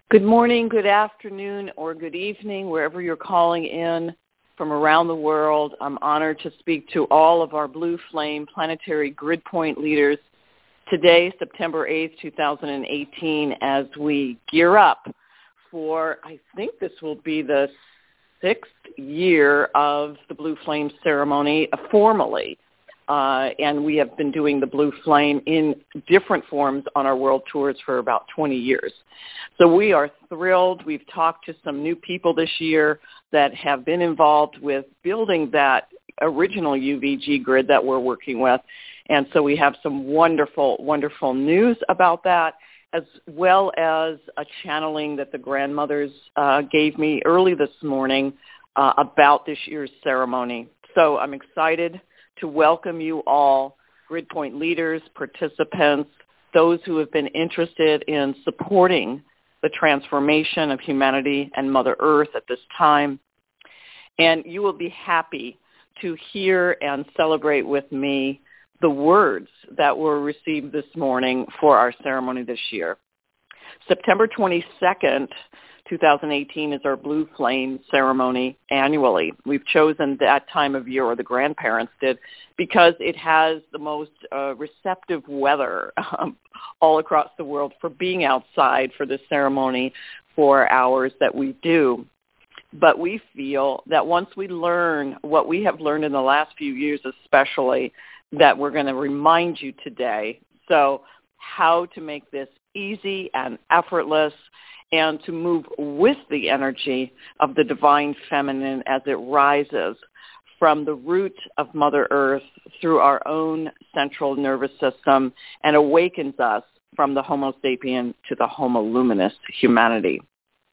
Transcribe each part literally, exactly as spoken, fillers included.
Good morning, good afternoon, or good evening, wherever you're calling in from around the world. I'm honored to speak to all of our Blue Flame Planetary Grid Point leaders today, September eighth, twenty eighteen, as we gear up for, I think this will be the sixth year of the Blue Flame ceremony uh, formally. Uh, and we have been doing the Blue Flame in different forms on our world tours for about twenty years. So we are thrilled. We've talked to some new people this year that have been involved with building that original U V G grid that we're working with. And so we have some wonderful, wonderful news about that, as well as a channeling that the grandmothers uh, gave me early this morning uh, about this year's ceremony. So I'm excited to welcome you all, Grid Point leaders, participants, those who have been interested in supporting the transformation of humanity and Mother Earth at this time. And you will be happy to hear and celebrate with me the words that were received this morning for our ceremony this year. September twenty-second, twenty eighteen is our Blue Flame ceremony annually. We've chosen that time of year, or the grandparents did, because it has the most uh, receptive weather um, all across the world for being outside for this ceremony for hours that we do. But we feel that once we learn what we have learned in the last few years especially, that we're going to remind you today. So how to make this easy and effortless, and to move with the energy of the divine feminine as it rises from the root of Mother Earth through our own central nervous system and awakens us from the Homo sapien to the Homo luminous humanity.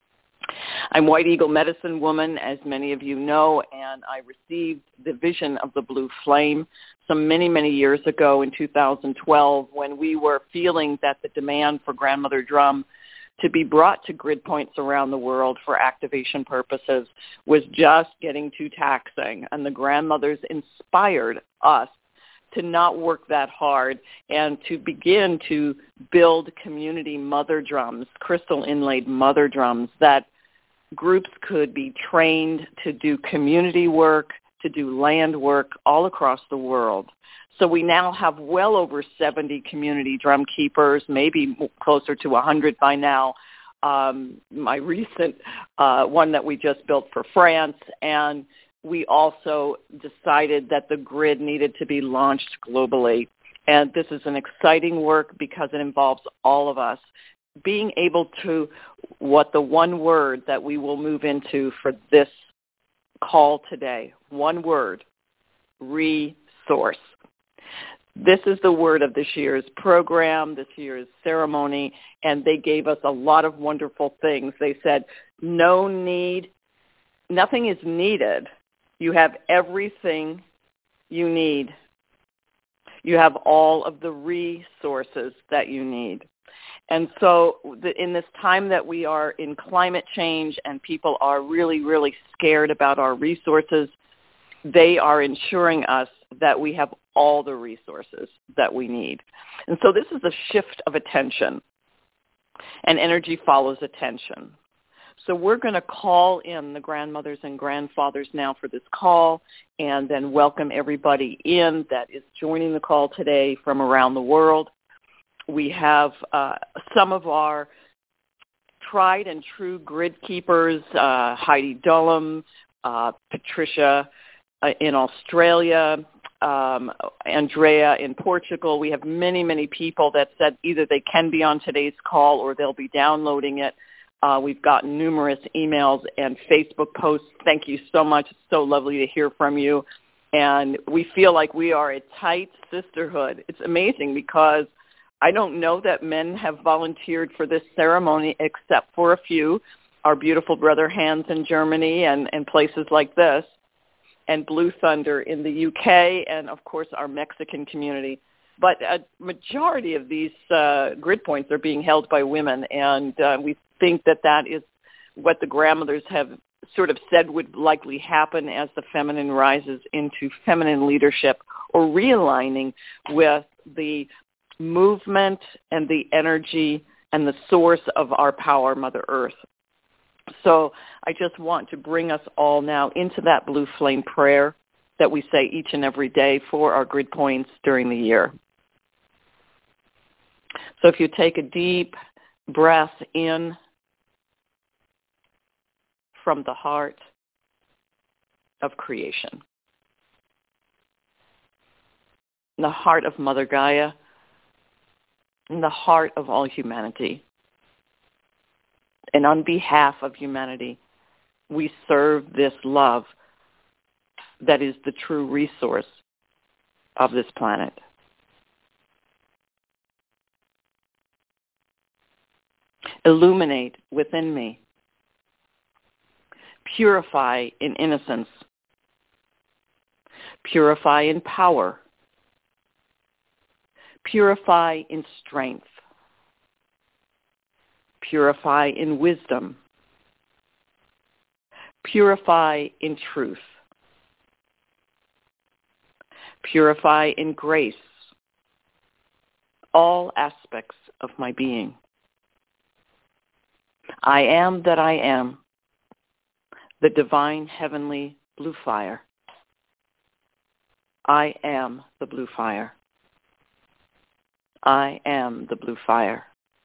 I'm White Eagle Medicine Woman, as many of you know, and I received the vision of the Blue Flame some many, many years ago in two thousand twelve, when we were feeling that the demand for Grandmother Drum to be brought to grid points around the world for activation purposes was just getting too taxing. And the grandmothers inspired us to not work that hard and to begin to build community mother drums, crystal inlaid mother drums, that groups could be trained to do community work, to do land work all across the world. So we now have well over seventy community drum keepers, maybe closer to one hundred by now. Um, my recent uh, one that we just built for France, and we also decided that the grid needed to be launched globally. And this is an exciting work because it involves all of us being able to, what the one word that we will move into for this call today, one word, resource. This is the word of this year's program, this year's ceremony, and they gave us a lot of wonderful things. They said, no need, nothing is needed. You have everything you need. You have all of the resources that you need. And so the, in this time that we are in climate change and people are really, really scared about our resources, they are ensuring us that we have all the resources that we need. And so this is a shift of attention, and energy follows attention. So we're going to call in the grandmothers and grandfathers now for this call, and then welcome everybody in that is joining the call today from around the world. We have uh, some of our tried and true grid keepers, uh, Heidi Dullum, uh, Patricia uh, in Australia, um, Andrea in Portugal. We have many, many people that said either they can be on today's call or they'll be downloading it. Uh, we've gotten numerous emails and Facebook posts. Thank you so much. It's so lovely to hear from you. And we feel like we are a tight sisterhood. It's amazing because I don't know that men have volunteered for this ceremony except for a few, our beautiful brother Hans in Germany and, and places like this, and Blue Thunder in the U K, and, of course, our Mexican community. But a majority of these uh, grid points are being held by women, and uh, we think that that is what the grandmothers have sort of said would likely happen as the feminine rises into feminine leadership, or realigning with the movement and the energy and the source of our power, Mother Earth. So I just want to bring us all now into that blue flame prayer that we say each and every day for our grid points during the year. So if you take a deep breath in from the heart of creation, the heart of Mother Gaia, in the heart of all humanity. And on behalf of humanity, we serve this love that is the true resource of this planet. Illuminate within me. Purify in innocence. Purify in power. Purify in strength. Purify in wisdom. Purify in truth. Purify in grace. All aspects of my being. I am that I am, the divine heavenly blue fire. I am the blue fire. I am the blue fire.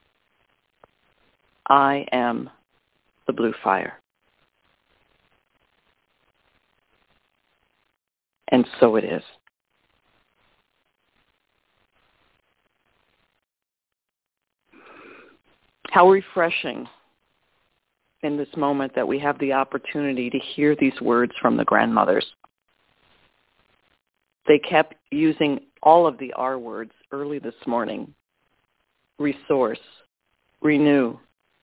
I am the blue fire. And so it is. How refreshing in this moment that we have the opportunity to hear these words from the grandmothers. They kept using all of the R words early this morning. Resource, renew,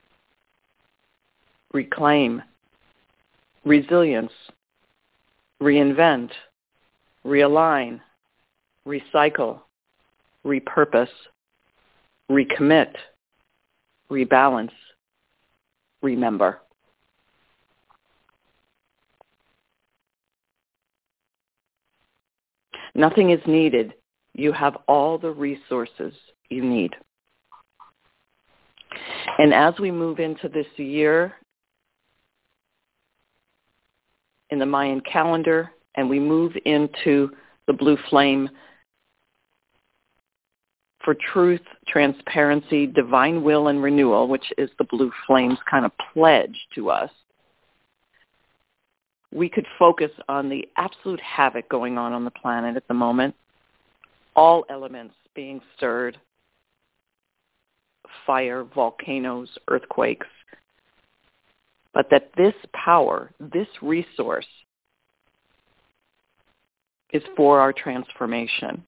reclaim, resilience, reinvent, realign, recycle, repurpose, recommit, rebalance, remember. Nothing is needed. You have all the resources you need. And as we move into this year in the Mayan calendar, and we move into the blue flame for truth, transparency, divine will, and renewal, which is the blue flame's kind of pledge to us, we could focus on the absolute havoc going on on the planet at the moment, all elements being stirred, fire, volcanoes, earthquakes, but that this power, this resource, is for our transformation.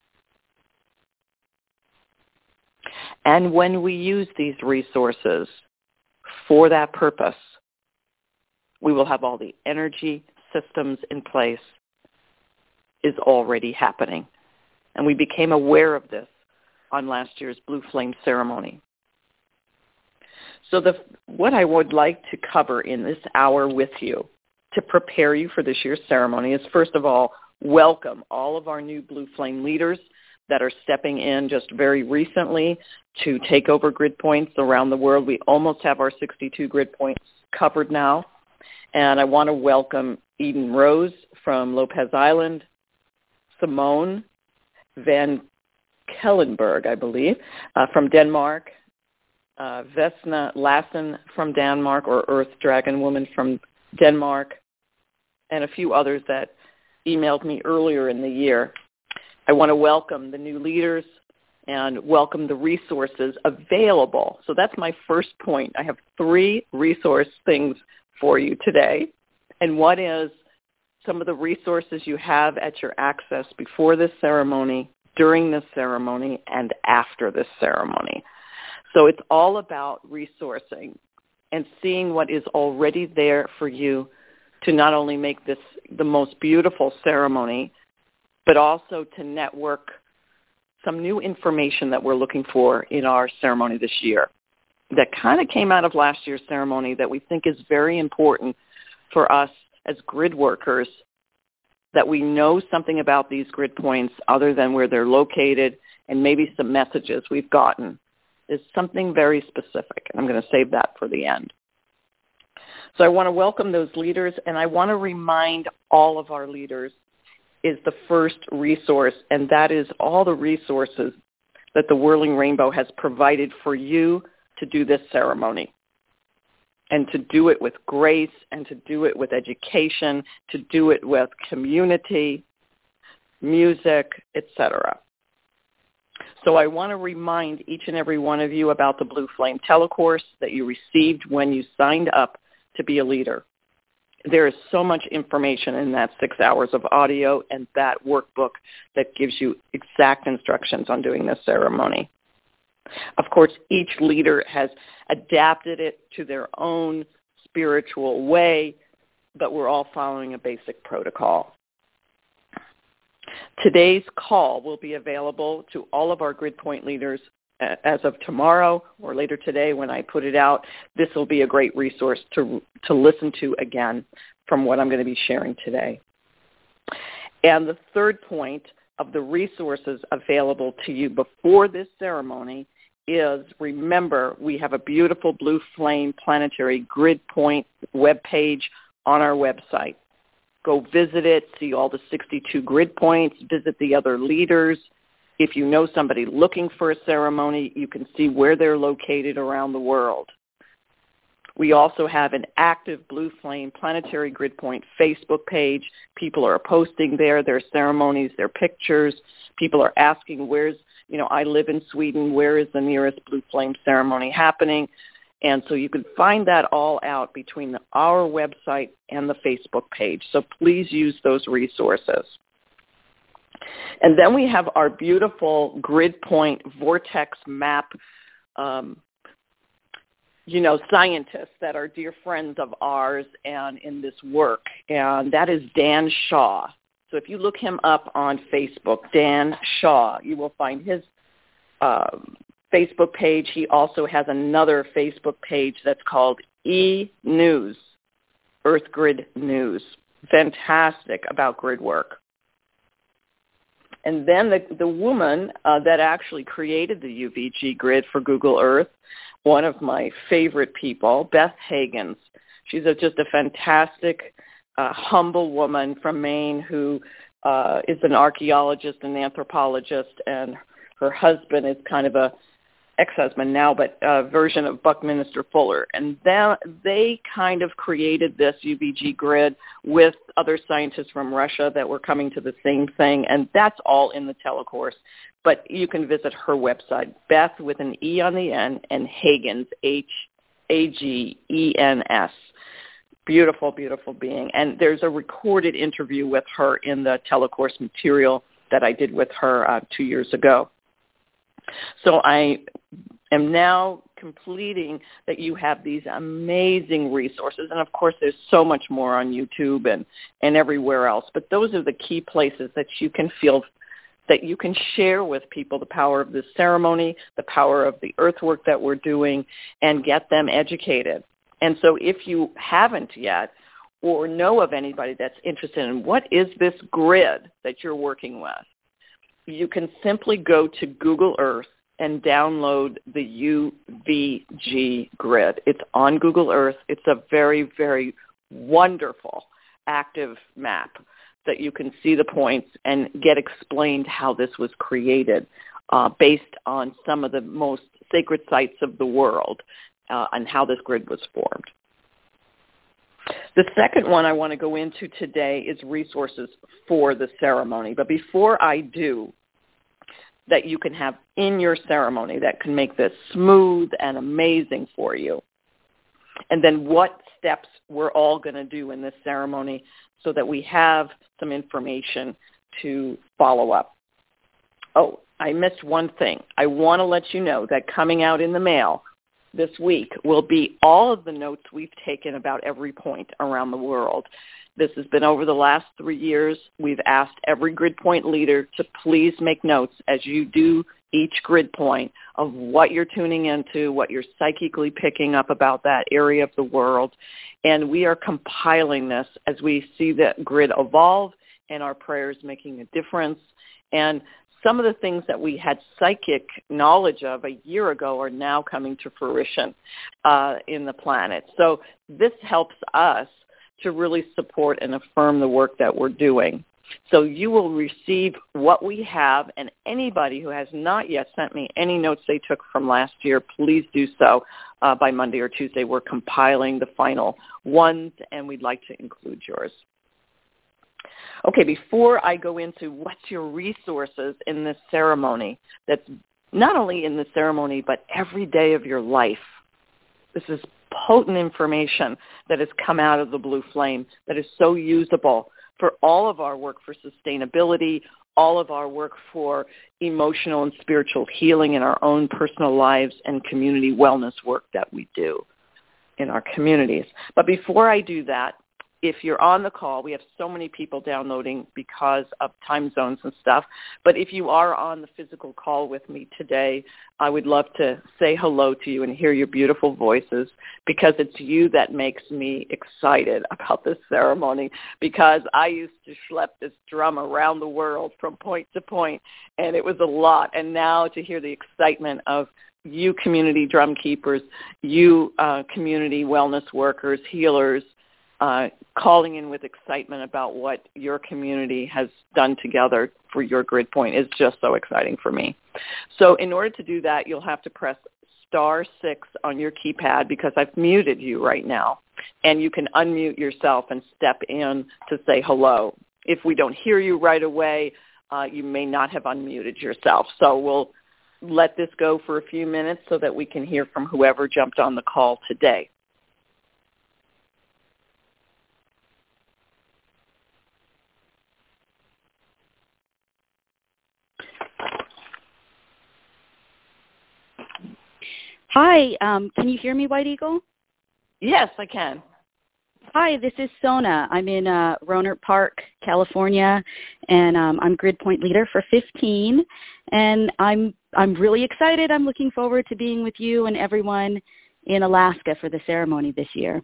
And when we use these resources for that purpose, we will have all the energy systems in place, is already happening. And we became aware of this on last year's Blue Flame ceremony. So the, what I would like to cover in this hour with you to prepare you for this year's ceremony is, first of all, welcome all of our new Blue Flame leaders that are stepping in just very recently to take over grid points around the world. We almost have our sixty-two grid points covered now. And I want to welcome Eden Rose from Lopez Island, Simone Van Kellenberg, I believe, uh, from Denmark, uh, Vesna Lassen from Denmark, or Earth Dragon Woman from Denmark, and a few others that emailed me earlier in the year. I want to welcome the new leaders and welcome the resources available. So that's my first point. I have three resource things for you today. And what is some of the resources you have at your access before this ceremony, during this ceremony, and after this ceremony. So it's all about resourcing and seeing what is already there for you to not only make this the most beautiful ceremony, but also to network some new information that we're looking for in our ceremony this year that kind of came out of last year's ceremony that we think is very important for us as grid workers, that we know something about these grid points other than where they're located and maybe some messages we've gotten is something very specific, and I'm going to save that for the end. So I want to welcome those leaders, and I want to remind all of our leaders is the first resource, and that is all the resources that the Whirling Rainbow has provided for you to do this ceremony, and to do it with grace, and to do it with education, to do it with community, music, et cetera. So I want to remind each and every one of you about the Blue Flame Telecourse that you received when you signed up to be a leader. There is so much information in that six hours of audio and that workbook that gives you exact instructions on doing this ceremony. Of course, each leader has adapted it to their own spiritual way, but we're all following a basic protocol. Today's call will be available to all of our GridPoint leaders as of tomorrow or later today when I put it out. This will be a great resource to, to listen to again from what I'm going to be sharing today. And the third point of the resources available to you before this ceremony is, remember, we have a beautiful Blue Flame Planetary GridPoint webpage on our website. Go visit it, see all the sixty-two grid points, visit the other leaders. If you know somebody looking for a ceremony, you can see where they're located around the world. We also have an active Blue Flame Planetary GridPoint Facebook page. People are posting there their ceremonies, their pictures. People are asking, where's, you know, I live in Sweden, where is the nearest Blue Flame ceremony happening? And so you can find that all out between the, our website and the Facebook page. So please use those resources. And then we have our beautiful GridPoint Vortex Map, um, you know, scientists that are dear friends of ours and in this work. And that is Dan Shaw. So if you look him up on Facebook, Dan Shaw, you will find his um, Facebook page. He also has another Facebook page that's called E-News, Earth Grid News. Fantastic about grid work. And then the, the woman uh, that actually created the U V G grid for Google Earth, one of my favorite people, Beth Hagins. She's a, just a fantastic, uh, humble woman from Maine who uh, is an archaeologist and anthropologist, and her husband is kind of a ex-husband now, but a version of Buckminster Fuller. And then they kind of created this U V G grid with other scientists from Russia that were coming to the same thing, and that's all in the telecourse. But you can visit her website, Beth with an E on the end, and Hagins, H A G E N S. Beautiful, beautiful being. And there's a recorded interview with her in the telecourse material that I did with her uh, two years ago. So I am now completing that you have these amazing resources. And, of course, there's so much more on YouTube and, and everywhere else. But those are the key places that you can feel that you can share with people the power of this ceremony, the power of the earthwork that we're doing, and get them educated. And so if you haven't yet or know of anybody that's interested in what is this grid that you're working with, you can simply go to Google Earth and download the U V G grid. It's on Google Earth. It's a very, very wonderful active map that you can see the points and get explained how this was created uh, based on some of the most sacred sites of the world uh, and how this grid was formed. The second one I want to go into today is resources for the ceremony. But before I do, that you can have in your ceremony that can make this smooth and amazing for you. And then what steps we're all going to do in this ceremony so that we have some information to follow up. Oh, I missed one thing. I want to let you know that coming out in the mail this week will be all of the notes we've taken about every point around the world. This has been over the last three years. We've asked every grid point leader to please make notes as you do each grid point of what you're tuning into, what you're psychically picking up about that area of the world. And we are compiling this as we see the grid evolve and our prayers making a difference. And some of the things that we had psychic knowledge of a year ago are now coming to fruition uh, in the planet. So this helps us to really support and affirm the work that we're doing. So you will receive what we have, and anybody who has not yet sent me any notes they took from last year, please do so uh, by Monday or Tuesday. We're compiling the final ones, and we'd like to include yours. Okay, before I go into what's your resources in this ceremony, that's not only in the ceremony, but every day of your life. This is potent information that has come out of the Blue Flame that is so usable for all of our work for sustainability, all of our work for emotional and spiritual healing in our own personal lives and community wellness work that we do in our communities. But before I do that, if you're on the call, we have so many people downloading because of time zones and stuff. But if you are on the physical call with me today, I would love to say hello to you and hear your beautiful voices, because it's you that makes me excited about this ceremony, because I used to schlep this drum around the world from point to point, and it was a lot. And now to hear the excitement of you community drum keepers, you uh, community wellness workers, healers, Uh, calling in with excitement about what your community has done together for your grid point is just so exciting for me. So in order to do that, you'll have to press star six on your keypad, because I've muted you right now. And you can unmute yourself and step in to say hello. If we don't hear you right away, uh, you may not have unmuted yourself. So we'll let this go for a few minutes so that we can hear from whoever jumped on the call today. Hi, um, can you hear me, White Eagle? Yes, I can. Hi, this is Sona. I'm in uh, Rohnert Park, California, and um, I'm Grid Point Leader for fifteen. And I'm I'm really excited. I'm looking forward to being with you and everyone in Alaska for the ceremony this year.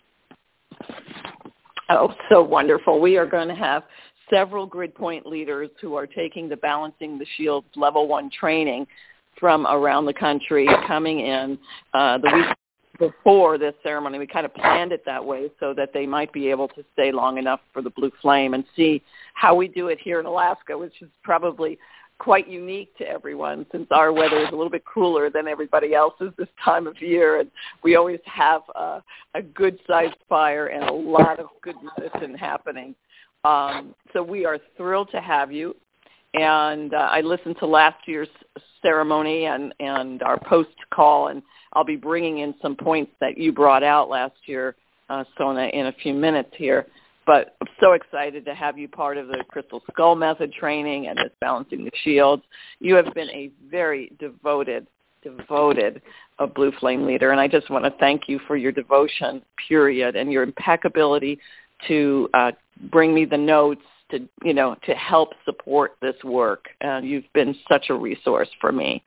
Oh, so wonderful. We are going to have several Grid Point leaders who are taking the Balancing the Shields Level one training from around the country coming in uh, the week before this ceremony. We kind of planned it that way so that they might be able to stay long enough for the Blue Flame and see how we do it here in Alaska, which is probably quite unique to everyone, since our weather is a little bit cooler than everybody else's this time of year, and we always have uh, a good-sized fire and a lot of good medicine happening. Um, so we are thrilled to have you. And uh, I listened to last year's ceremony and, and our post-call, and I'll be bringing in some points that you brought out last year, uh, Sona, in a few minutes here. But I'm so excited to have you part of the Crystal Skull Method training and this Balancing the Shields. You have been a very devoted, devoted uh, Blue Flame leader, and I just want to thank you for your devotion, period, and your impeccability to uh, bring me the notes, to, you know, to help support this work. Uh, you've been such a resource for me.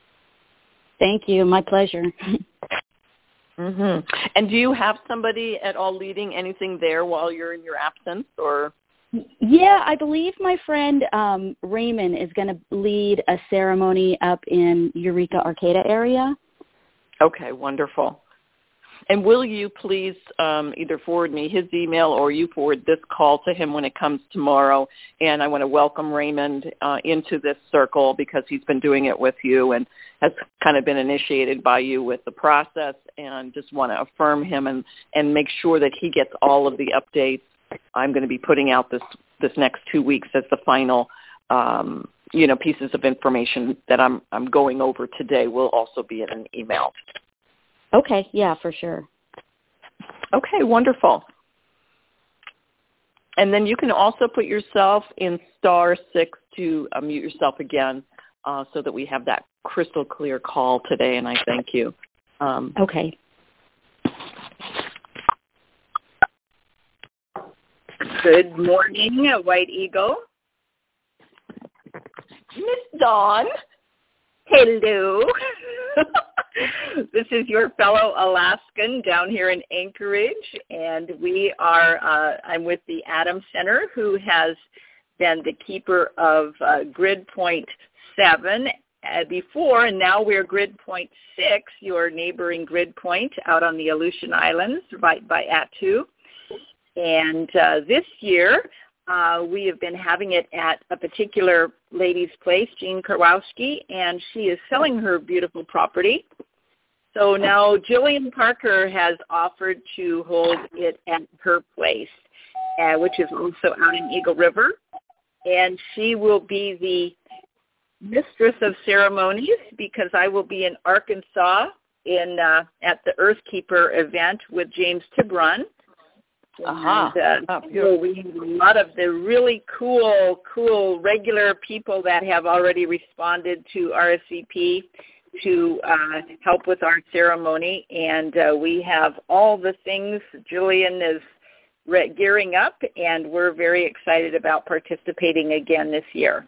Thank you. My pleasure. Mm-hmm. And do you have somebody at all leading anything there while you're in your absence, or? Yeah, I believe my friend um, Raymond is going to lead a ceremony up in Eureka, Arcata area. Okay, wonderful. And will you please um, either forward me his email or you forward this call to him when it comes tomorrow? And I want to welcome Raymond uh, into this circle, because he's been doing it with you and has kind of been initiated by you with the process, and just want to affirm him and, and make sure that he gets all of the updates. I'm going to be putting out this, this next two weeks as the final um, you know, pieces of information that I'm, I'm going over today will also be in an email. Okay, yeah, for sure. Okay, wonderful. And then you can also put yourself in star six to uh, mute yourself again, uh, so that we have that crystal clear call today, and I thank you. Um, okay. Good morning, White Eagle. Miss Dawn. Hello. This is your fellow Alaskan down here in Anchorage, and we are, uh, I'm with the Adams Center, who has been the keeper of uh, Grid Point seven uh, before, and now we're Grid Point six, your neighboring Grid Point out on the Aleutian Islands, right by Attu. And uh, this year, uh, we have been having it at a particular lady's place, Jean Karwowski, and she is selling her beautiful property. So now Jillian Parker has offered to hold it at her place, uh, which is also out in Eagle River. And she will be the mistress of ceremonies because I will be in Arkansas in uh, at the Earthkeeper event with James Tiburon. Uh-huh. And, uh, oh, we have a lot of the really cool, cool regular people that have already responded to R S V P to uh, help with our ceremony. And uh, we have all the things. Julian is re- gearing up, and we're very excited about participating again this year.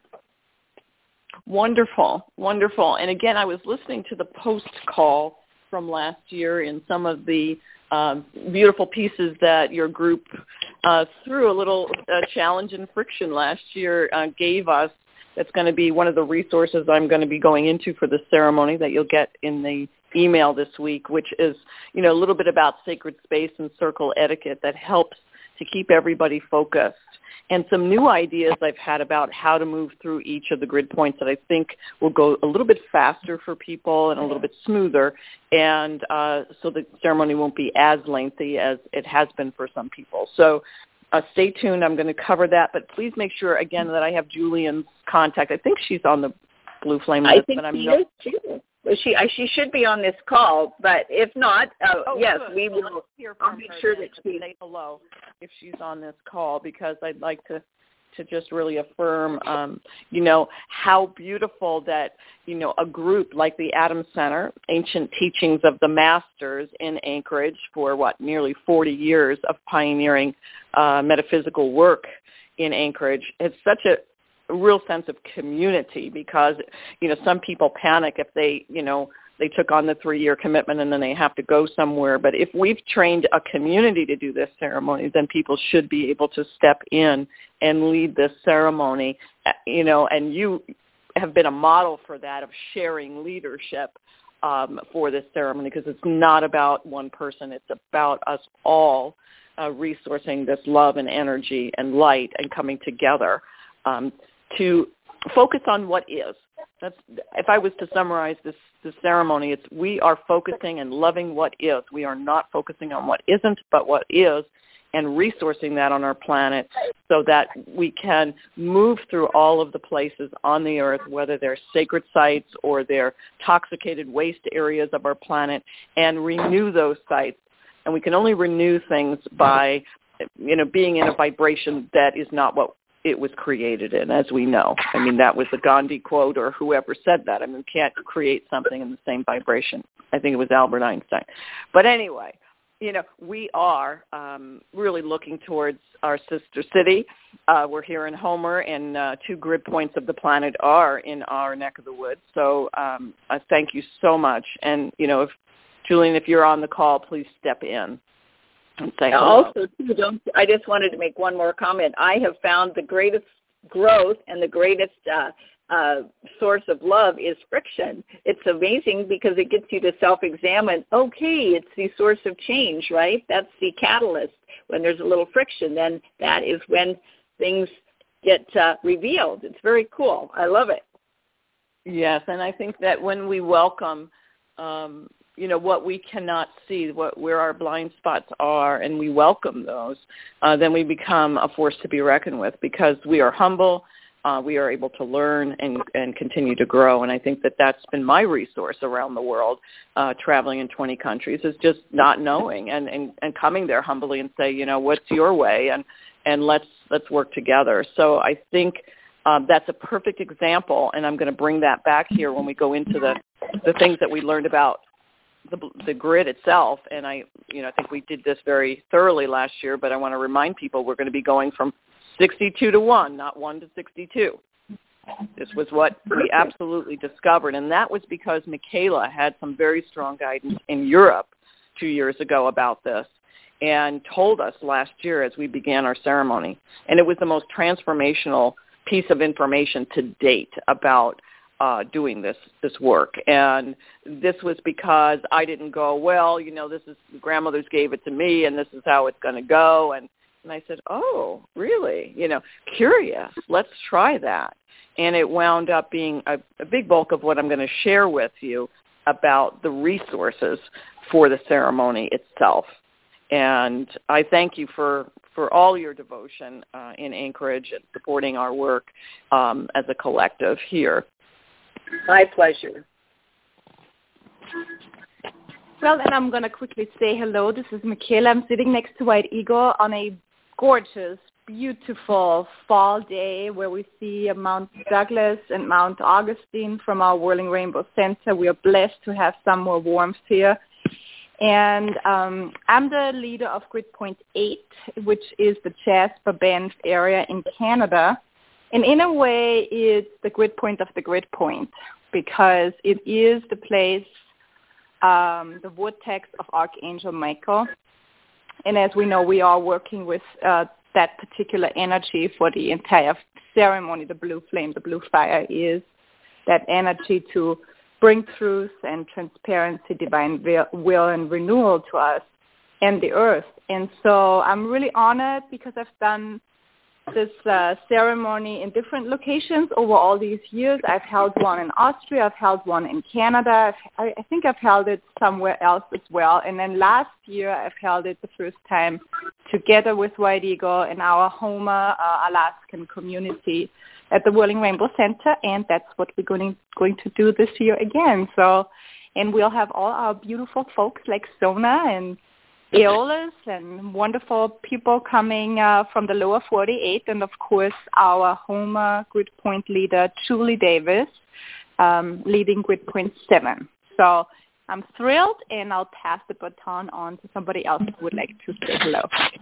Wonderful, wonderful. And again, I was listening to the post call from last year in some of the um, beautiful pieces that your group, uh, through a little uh, challenge and friction last year, uh, gave us. That's going to be one of the resources I'm going to be going into for the ceremony that you'll get in the email this week, which is, you know, a little bit about sacred space and circle etiquette that helps to keep everybody focused. And some new ideas I've had about how to move through each of the grid points that I think will go a little bit faster for people and a little bit smoother, and uh, so the ceremony won't be as lengthy as it has been for some people. So uh, stay tuned. I'm going to cover that, but please make sure, again, that I have Julian's contact. I think she's on the Blue Flame list. I think but I'm she no- is, too. She, she should be on this call, but if not, uh, oh, yes, good. we Well, will. let's hear I'll from make her sure then that and she say hello if she's on this call, because I'd like to to just really affirm, um, you know, how beautiful that, you know, a group like the Adams Center, Ancient Teachings of the Masters in Anchorage for, what, nearly forty years of pioneering uh, metaphysical work in Anchorage. It's such a real sense of community because, you know, some people panic if they, you know, they took on the three-year commitment and then they have to go somewhere. But if we've trained a community to do this ceremony, then people should be able to step in and lead this ceremony, you know, and you have been a model for that, of sharing leadership um, for this ceremony, because it's not about one person. It's about us all uh, resourcing this love and energy and light and coming together um, to focus on what is. That's, if I was to summarize this, this ceremony, it's we are focusing and loving what is. We are not focusing on what isn't, but what is, and resourcing that on our planet so that we can move through all of the places on the earth, whether they're sacred sites or they're toxicated waste areas of our planet, and renew those sites. And we can only renew things by, you know, being in a vibration that is not what it was created in, as we know. I mean, that was the Gandhi quote, or whoever said that. I mean, you can't create something in the same vibration. I think it was Albert Einstein. But anyway, you know, we are um, really looking towards our sister city. Uh, we're here in Homer, and uh, two grid points of the planet are in our neck of the woods. So um, I thank you so much. And, you know, if Julian, if you're on the call, please step in. And say hello. Also, too, don't, I just wanted to make one more comment. I have found the greatest growth and the greatest uh, uh, source of love is friction. It's amazing because it gets you to self-examine. Okay, it's the source of change, right? That's the catalyst. When there's a little friction, then that is when things get uh, revealed. It's very cool. I love it. Yes, and I think that when we welcome um, you know, what we cannot see, what where our blind spots are, and we welcome those, uh, then we become a force to be reckoned with, because we are humble, uh, we are able to learn and, and continue to grow. And I think that that's been my resource around the world, uh, traveling in twenty countries, is just not knowing and, and, and coming there humbly and say, you know, what's your way, and, and let's let's work together. So I think um, that's a perfect example, and I'm going to bring that back here when we go into the, the things that we learned about The, the grid itself. And I, you know, I think we did this very thoroughly last year, but I want to remind people we're going to be going from sixty-two to one, not one to sixty-two. This was what we absolutely discovered, and that was because Michaela had some very strong guidance in Europe two years ago about this. and told us last year as we began our ceremony. And it was the most transformational piece of information to date about uh, doing this this work. And this was because I didn't go, well, you know, this is, grandmothers gave it to me, and this is how it's going to go. And, and I said, oh, really? You know, curious. Let's try that. And it wound up being a, a big bulk of what I'm going to share with you about the resources for the ceremony itself. And I thank you for, for all your devotion uh, in Anchorage and supporting our work um, as a collective here. My pleasure. Well, and I'm going to quickly say hello. This is Michaela. I'm sitting next to White Eagle on a gorgeous, beautiful fall day where we see Mount Douglas and Mount Augustine from our Whirling Rainbow Center. We are blessed to have some more warmth here. And um, I'm the leader of Grid Point eight, which is the Jasper Banff area in Canada. And in a way, it's the grid point of the grid point because it is the place, um, the vortex of Archangel Michael. And as we know, we are working with uh, that particular energy for the entire ceremony. The blue flame, the blue fire is that energy to bring truth and transparency, divine will and renewal to us and the earth. And so I'm really honored because I've done this uh, ceremony in different locations over all these years. I've held one in Austria. I've held one in Canada. I've, I think I've held it somewhere else as well. And then last year, I've held it the first time together with White Eagle in our Houma, uh, Alaskan community at the Whirling Rainbow Center. And that's what we're going, going to do this year again. So, and we'll have all our beautiful folks like Sona and Aeolus and wonderful people coming uh, from the lower forty-eight, and of course our Houma Grid Point leader, Julie Davis, um, leading Grid Point seven. So I'm thrilled, and I'll pass the baton on to somebody else who would like to say hello.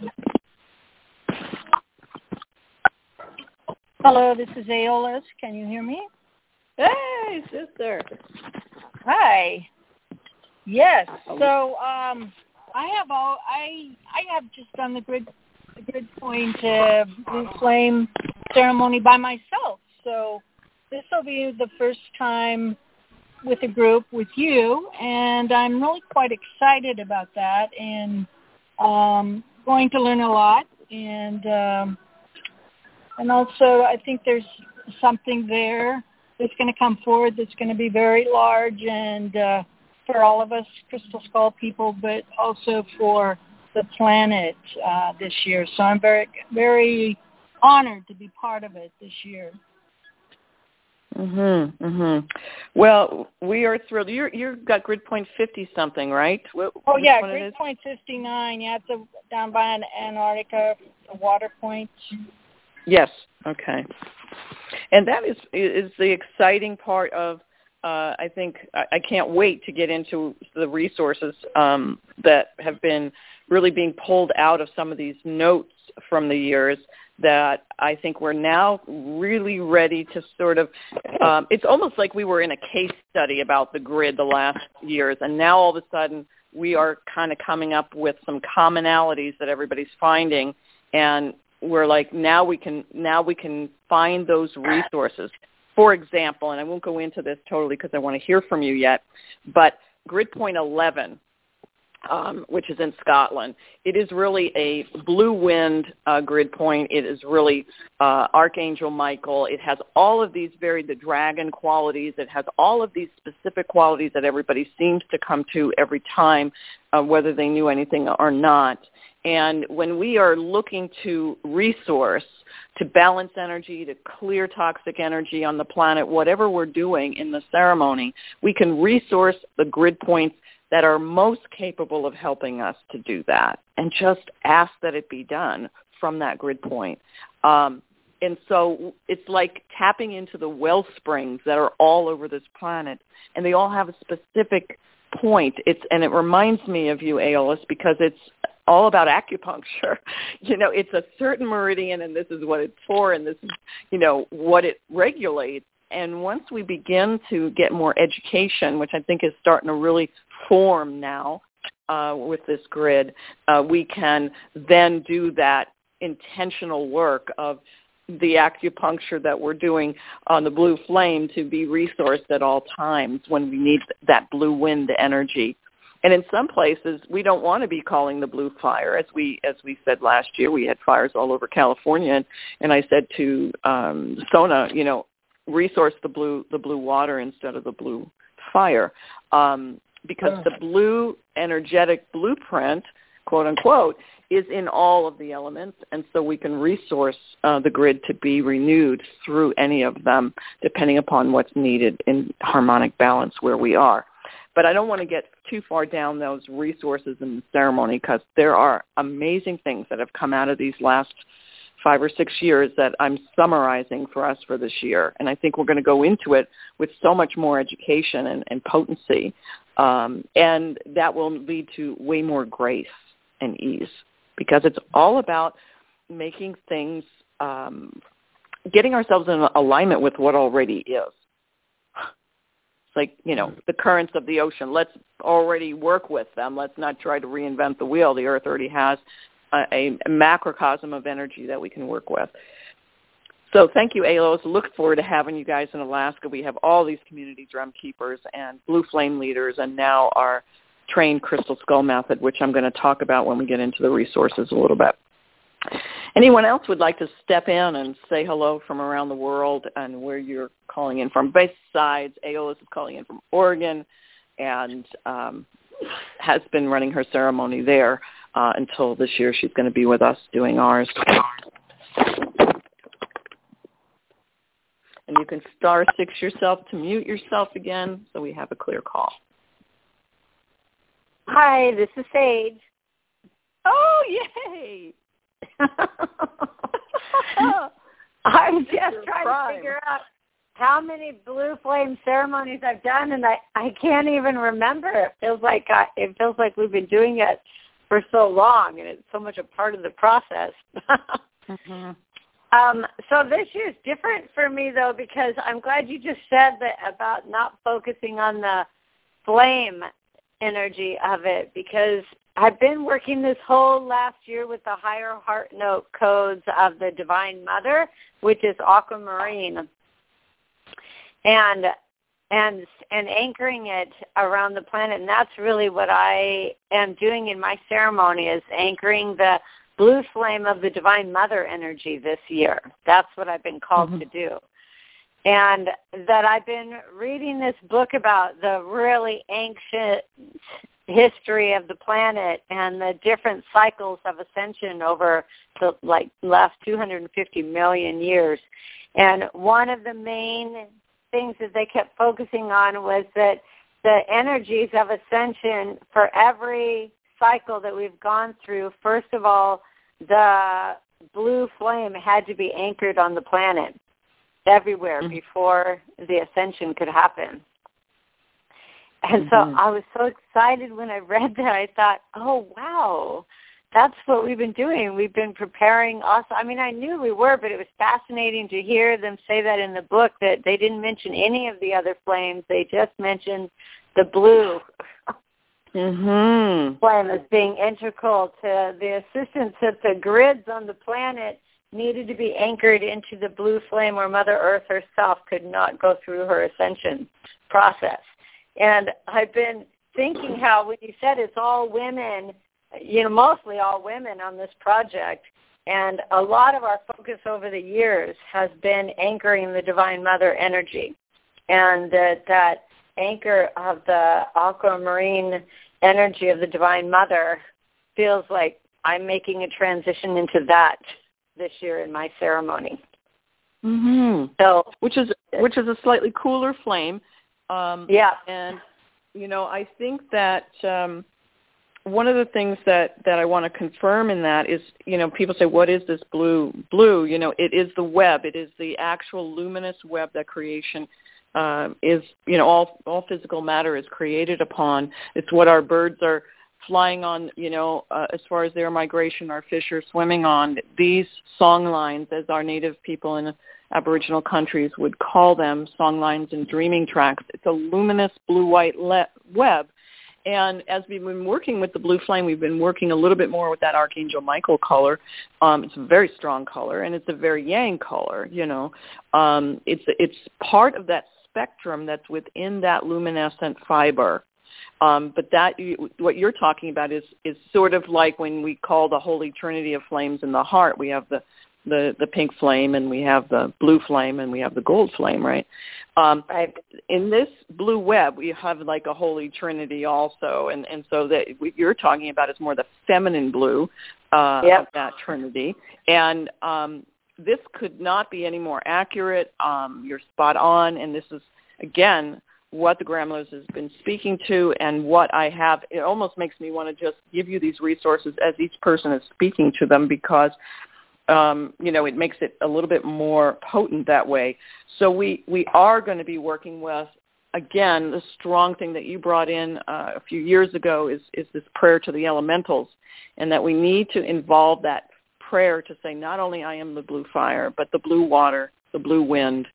Hello, this is Aeolus. Can you hear me? Hey, sister. Hi. Yes. So um, I have all I I have just done the grid the grid point uh, blue flame ceremony by myself. So this will be the first time with a group with you, and I'm really quite excited about that, and um, going to learn a lot, and um, and also I think there's something there that's going to come forward that's going to be very large and. Uh, for all of us Crystal Skull people, but also for the planet uh, this year. So I'm very, very honored to be part of it this year. Mhm, mhm. Well, we are thrilled. You're you've got Grid Point fifty something, right? What, oh yeah, Grid Point fifty-nine. Yeah, it's a, down by Antarctica, the water point. Yes. Okay. And that is is the exciting part of. Uh, I think I, I can't wait to get into the resources um, that have been really being pulled out of some of these notes from the years that I think we're now really ready to sort of, um, it's almost like we were in a case study about the grid the last years, and now all of a sudden we are kind of coming up with some commonalities that everybody's finding, and we're like, now we can, now we can find those resources. For example, and I won't go into this totally because I want to hear from you yet, but Grid Point eleven, um, which is in Scotland, it is really a blue wind uh, grid point. It is really uh, Archangel Michael. It has all of these very, the dragon qualities. It has all of these specific qualities that everybody seems to come to every time, uh, whether they knew anything or not. And when we are looking to resource, to balance energy, to clear toxic energy on the planet, whatever we're doing in the ceremony, we can resource the grid points that are most capable of helping us to do that and just ask that it be done from that grid point. Um, and so it's like tapping into the well springs that are all over this planet, and they all have a specific point. It's, and it reminds me of you, Aeolus, because it's all about acupuncture. You know, it's a certain meridian, and this is what it's for, and this is, you know, what it regulates. And once we begin to get more education, which I think is starting to really form now, uh, with this grid, uh, we can then do that intentional work of the acupuncture that we're doing on the blue flame to be resourced at all times when we need that blue wind energy. And in some places, we don't want to be calling the blue fire. As we as we said last year, we had fires all over California, and, and I said to um, Sona, you know, resource the blue the blue water instead of the blue fire, um, because oh. the blue energetic blueprint, quote unquote, is in all of the elements, and so we can resource uh, the grid to be renewed through any of them, depending upon what's needed in harmonic balance where we are. But I don't want to get too far down those resources in the ceremony, because there are amazing things that have come out of these last five or six years that I'm summarizing for us for this year. And I think we're going to go into it with so much more education and, and potency, um, and that will lead to way more grace and ease, because it's all about making things, um, getting ourselves in alignment with what already is. Like, you know, the currents of the ocean. Let's already work with them. Let's not try to reinvent the wheel. The Earth already has a, a macrocosm of energy that we can work with. So thank you, A L O S. Look forward to having you guys in Alaska. We have all these community drum keepers and blue flame leaders, and now our trained crystal skull method, which I'm going to talk about when we get into the resources a little bit. Anyone else would like to step in and say hello from around the world and where you're calling in from? Besides, A O S is calling in from Oregon and um, has been running her ceremony there uh, until this year. She's going to be with us doing ours. And you can star six yourself to mute yourself again so we have a clear call. Hi, this is Sage. Oh, yay! I'm just trying to figure out how many blue flame ceremonies I've done, and I, I can't even remember. It feels like I, it feels like we've been doing it for so long, and it's so much a part of the process. mm-hmm. um, so this year is different for me, though, because I'm glad you just said that about not focusing on the flame energy of it, because I've been working this whole last year with the higher heart note codes of the Divine Mother, which is aquamarine, and and and anchoring it around the planet. And that's really what I am doing in my ceremony, is anchoring the blue flame of the Divine Mother energy this year. That's what I've been called mm-hmm. to do. And that I've been reading this book about the really ancient history of the planet and the different cycles of ascension over the like last two hundred fifty million years. And one of the main things that they kept focusing on was that the energies of ascension for every cycle that we've gone through, first of all, the blue flame had to be anchored on the planet everywhere mm-hmm. before the ascension could happen. And mm-hmm. so I was so excited when I read that. I thought, oh, wow, that's what we've been doing. We've been preparing also. I mean, I knew we were, but it was fascinating to hear them say that in the book, that they didn't mention any of the other flames. They just mentioned the blue mm-hmm. flame as being integral to the assistance that the grids on the planet needed to be anchored into the blue flame, where Mother Earth herself could not go through her ascension process. And I've been thinking how, when you said it's all women, you know, mostly all women on this project, and a lot of our focus over the years has been anchoring the Divine Mother energy, and that that anchor of the aquamarine energy of the Divine Mother feels like I'm making a transition into that this year in my ceremony. Mm-hmm. So, which is which is a slightly cooler flame. Um, yeah. And, you know, I think that um, one of the things that, that I want to confirm in that is, you know, people say, what is this blue? Blue, you know, it is the web. It is the actual luminous web that creation uh, is, you know, all, all physical matter is created upon. It's what our birds are flying on, you know, uh, as far as their migration, our fish are swimming on. These song lines, as our native people in Aboriginal countries would call them, song lines and dreaming tracks. It's a luminous blue-white le- web, And as we've been working with the blue flame, we've been working a little bit more with that Archangel Michael color. Um, it's a very strong color, and it's a very yang color, you know. Um, it's it's part of that spectrum that's within that luminescent fiber. Um, but that what you're talking about is, is sort of like when we call the Holy Trinity of flames in the heart. We have the, the, the pink flame, and we have the blue flame, and we have the gold flame, right? Um, right. In this blue web, we have like a Holy Trinity also, and, and so that what you're talking about is more the feminine blue uh, yep. of that Trinity. And um, this could not be any more accurate. Um, you're spot on, and this is, again, what the Gremlins has been speaking to and what I have. It almost makes me want to just give you these resources as each person is speaking to them, because Um, you know, it makes it a little bit more potent that way. So we, we are going to be working with, again, the strong thing that you brought in uh, a few years ago is, is this prayer to the elementals, and that we need to involve that prayer to say not only I am the blue fire, but the blue water, the blue wind,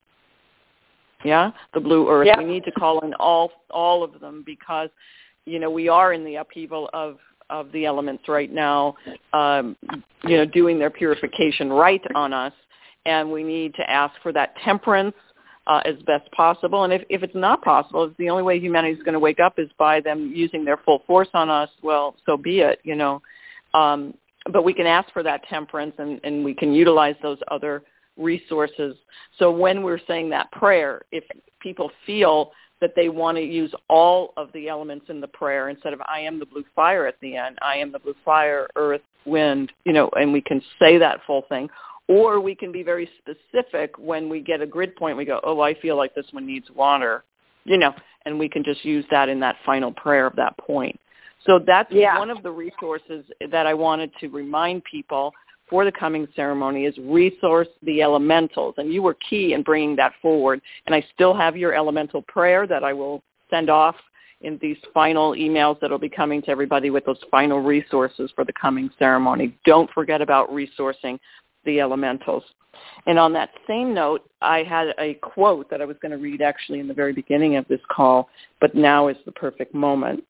yeah, the blue earth. Yep. We need to call in all all of them, because, you know, we are in the upheaval of of the elements right now, um, you know, doing their purification right on us, and we need to ask for that temperance uh, as best possible. And if, if it's not possible, if the only way humanity is going to wake up is by them using their full force on us, well, so be it, you know. Um, but we can ask for that temperance, and, and we can utilize those other resources. So when we're saying that prayer, if people feel that they want to use all of the elements in the prayer instead of I am the blue fire at the end, I am the blue fire, earth, wind, you know, and we can say that full thing. Or we can be very specific when we get a grid point. We go, oh, I feel like this one needs water, you know, and we can just use that in that final prayer of that point. So that's yeah. one of the resources that I wanted to remind people for the coming ceremony is resource the elementals. And you were key in bringing that forward. And I still have your elemental prayer that I will send off in these final emails that will be coming to everybody with those final resources for the coming ceremony. Don't forget about resourcing the elementals. And on that same note, I had a quote that I was going to read actually in the very beginning of this call, but now is the perfect moment.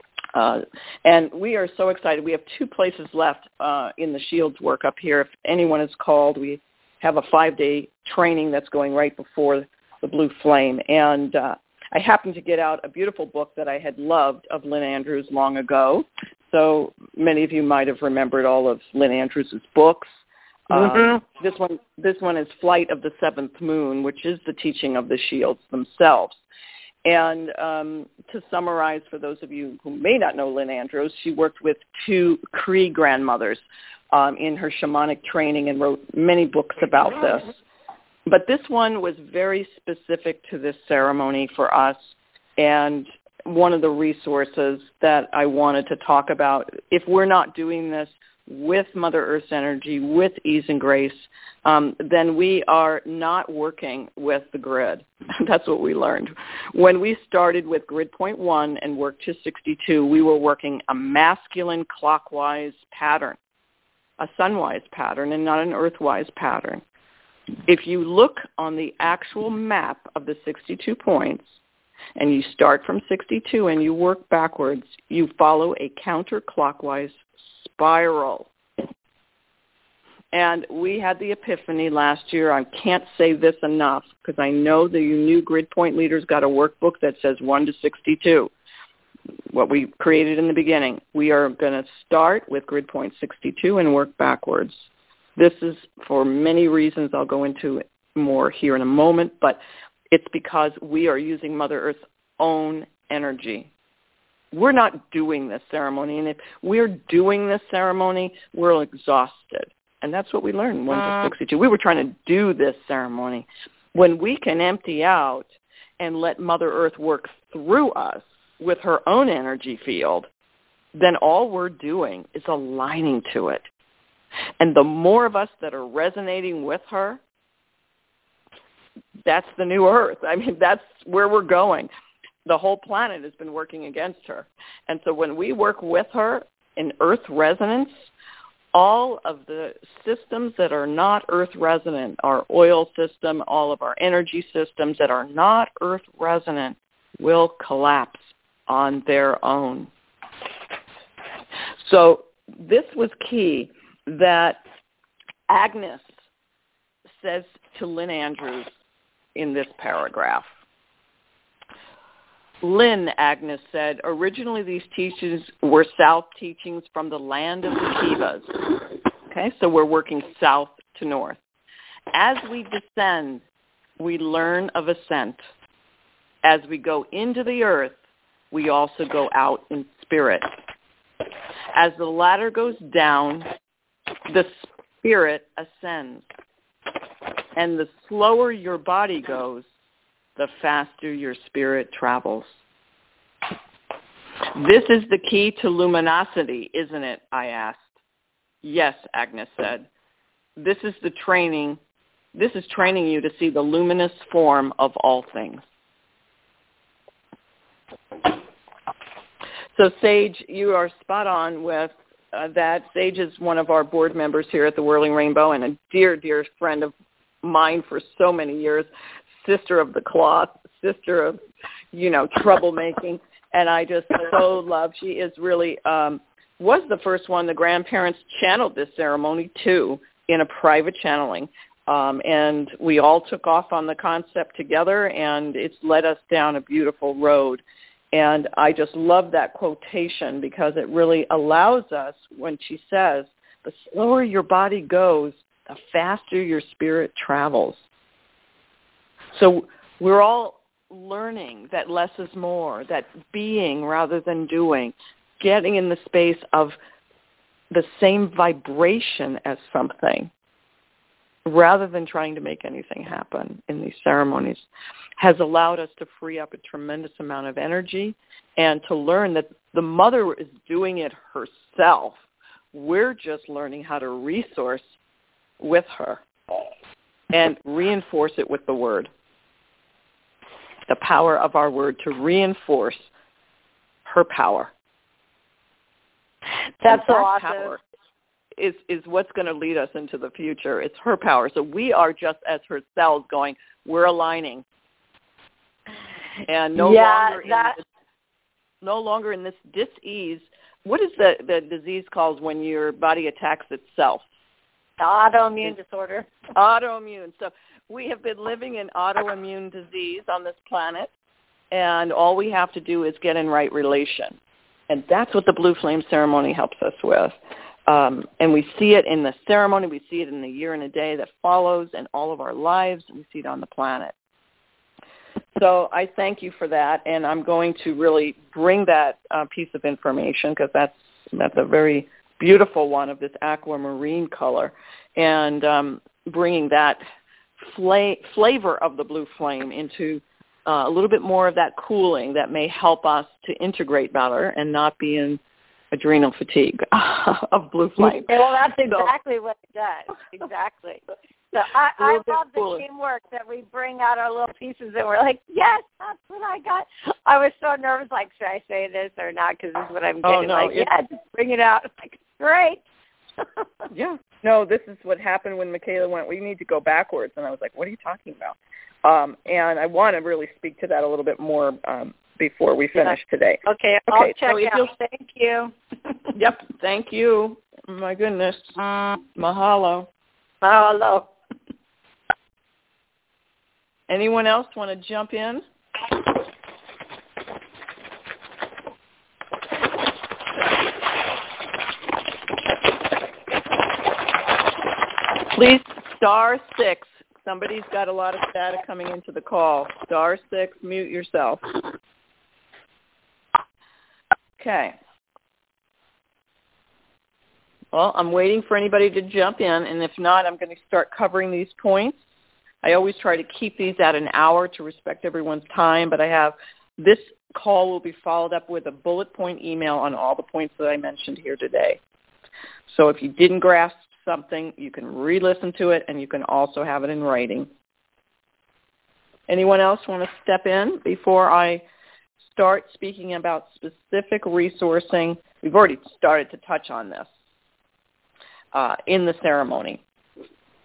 Uh, and we are so excited. We have two places left uh, in the Shields work up here. If anyone is called, we have a five-day training that's going right before the Blue Flame. And uh, I happened to get out a beautiful book that I had loved of Lynn Andrews long ago. So many of you might have remembered all of Lynn Andrews' books. Mm-hmm. Um, this one, this one is Flight of the Seventh Moon, which is the teaching of the Shields themselves. And um, to summarize, for those of you who may not know Lynn Andrews, she worked with two Cree grandmothers um, in her shamanic training and wrote many books about this. But this one was very specific to this ceremony for us, and one of the resources that I wanted to talk about. If we're not doing this with Mother Earth's energy, with ease and grace, um, then we are not working with the grid. That's what we learned. When we started with grid point one and worked to sixty-two, we were working a masculine clockwise pattern, a sunwise pattern, and not an earthwise pattern. If you look on the actual map of the sixty-two points, and you start from sixty-two and you work backwards, you follow a counterclockwise spiral. And we had the epiphany last year. I can't say this enough because I know the new grid point leaders got a workbook that says one to sixty-two, what we created in the beginning. We are going to start with grid point sixty-two and work backwards. This is for many reasons I'll go into more here in a moment, but it's because we are using Mother Earth's own energy. We're not doing this ceremony, and if we're doing this ceremony, we're exhausted. And that's what we learned one to sixty-two. We were trying to do this ceremony. When we can empty out and let Mother Earth work through us with her own energy field, then all we're doing is aligning to it. And the more of us that are resonating with her, that's the new Earth. I mean, that's where we're going. The whole planet has been working against her. And so when we work with her in Earth resonance, all of the systems that are not Earth resonant, our oil system, all of our energy systems that are not Earth resonant will collapse on their own. So this was key that Agnes says to Lynn Andrews in this paragraph. Lynn, Agnes said, originally these teachings were south teachings from the land of the Kivas. Okay, so we're working south to north. As we descend, we learn of ascent. As we go into the earth, we also go out in spirit. As the ladder goes down, the spirit ascends. And the slower your body goes, the faster your spirit travels. This is the key to luminosity, isn't it? I asked. Yes, Agnes said. This is the training. This is training you to see the luminous form of all things. So Sage, you are spot on with uh, that. Sage is one of our board members here at the Whirling Rainbow and a dear, dear friend of mine for so many years, sister of the cloth, sister of, you know, troublemaking. And I just so love, she is really, um, was the first one. The grandparents channeled this ceremony too in a private channeling. Um, and we all took off on the concept together, and it's led us down a beautiful road. And I just love that quotation because it really allows us, when she says, the slower your body goes, the faster your spirit travels. So we're all learning that less is more, that being rather than doing, getting in the space of the same vibration as something, rather than trying to make anything happen in these ceremonies, has allowed us to free up a tremendous amount of energy and to learn that the mother is doing it herself. We're just learning how to resource with her and reinforce it with the word. The power of our word to reinforce her power. That's that awesome. Power is, is what's going to lead us into the future. It's her power. So we are just as her cells going, we're aligning. And no yeah, longer that... in this, no longer in this dis-ease. What is the, the disease called when your body attacks itself? The autoimmune disorder. Autoimmune. So we have been living in autoimmune disease on this planet, and all we have to do is get in right relation. And that's what the Blue Flame ceremony helps us with. Um, and we see it in the ceremony. We see it in the year and a day that follows in all of our lives. We see it on the planet. So I thank you for that, and I'm going to really bring that uh, piece of information because that's, that's a very beautiful one of this aquamarine color, and um, bringing that fla- flavor of the blue flame into uh, a little bit more of that cooling that may help us to integrate better and not be in adrenal fatigue of blue flame. Yeah, well, that's exactly so, what it does. Exactly. So I, I love the cooling. Teamwork that we bring out our little pieces and we're like, yes, that's what I got. I was so nervous, like, should I say this or not? Because this is what I'm getting. Oh, no, like, yeah, just bring it out. Like, great. Yeah. No, this is what happened when Michaela went, we need to go backwards. And I was like, what are you talking about? Um, and I want to really speak to that a little bit more um, before we finish yeah. today. Okay, I'll okay, check so out. Thank you. Yep, thank you. My goodness. Mahalo. Mahalo. Anyone else want to jump in? Please, star six. Somebody's got a lot of static coming into the call. Star six, mute yourself. Okay. Well, I'm waiting for anybody to jump in, and if not, I'm going to start covering these points. I always try to keep these at an hour to respect everyone's time, but I have this call will be followed up with a bullet point email on all the points that I mentioned here today. So if you didn't grasp something, you can re-listen to it, and you can also have it in writing. Anyone else want to step in before I start speaking about specific resourcing? We've already started to touch on this uh, in the ceremony.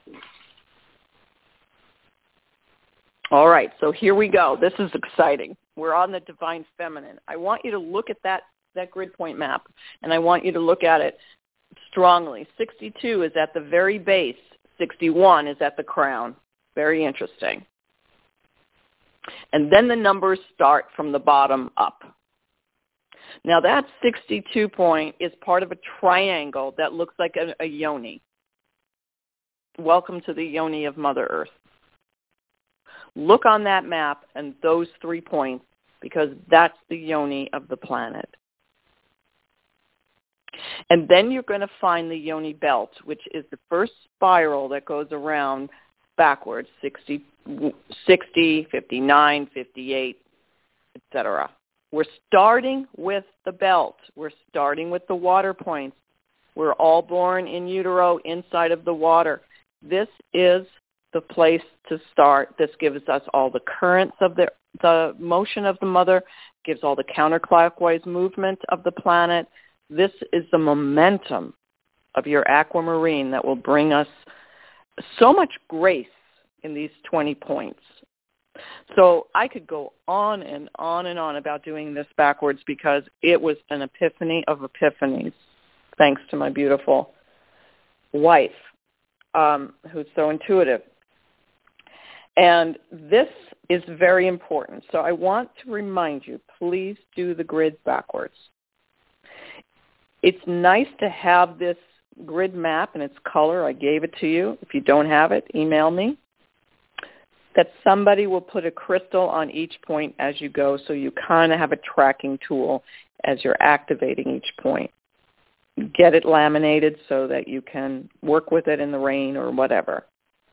All right, so here we go. This is exciting. We're on the divine feminine. I want you to look at that, that grid point map, and I want you to look at it strongly. sixty-two is at the very base. sixty-one is at the crown. Very interesting. And then the numbers start from the bottom up. Now that sixty-two point is part of a triangle that looks like a, a yoni. Welcome to the yoni of Mother Earth. Look on that map and those three points, because that's the yoni of the planet. And then you're going to find the yoni belt, which is the first spiral that goes around backwards, sixty, sixty, fifty-nine, fifty-eight, et cetera. We're starting with the belt. We're starting with the water points. We're all born in utero inside of the water. This is the place to start. This gives us all the currents of the, the motion of the mother, gives all the counterclockwise movement of the planet. This is the momentum of your aquamarine that will bring us so much grace in these twenty points. So I could go on and on and on about doing this backwards, because it was an epiphany of epiphanies, thanks to my beautiful wife, um, who's so intuitive. And this is very important. So I want to remind you, please do the grid backwards. It's nice to have this grid map and its color. I gave it to you. If you don't have it, email me. That somebody will put a crystal on each point as you go, so you kind of have a tracking tool as you're activating each point. Get it laminated so that you can work with it in the rain or whatever.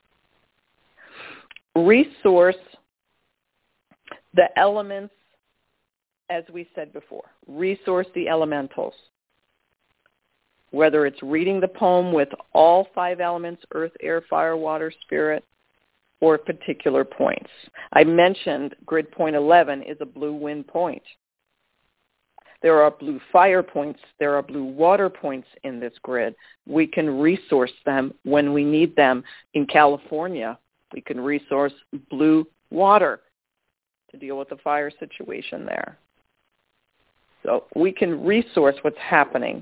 Resource the elements, as we said before. Resource the elementals. Whether it's reading the poem with all five elements, earth, air, fire, water, spirit, or particular points. I mentioned grid point eleven is a blue wind point. There are blue fire points. There are blue water points in this grid. We can resource them when we need them. In California, we can resource blue water to deal with the fire situation there. So we can resource what's happening.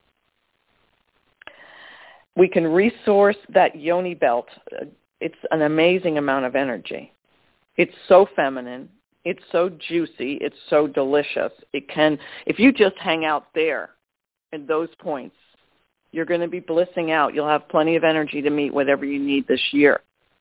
We can resource that yoni belt. It's an amazing amount of energy. It's so feminine. It's so juicy. It's so delicious. It can, if you just hang out there in those points, you're going to be blissing out. You'll have plenty of energy to meet whatever you need this year.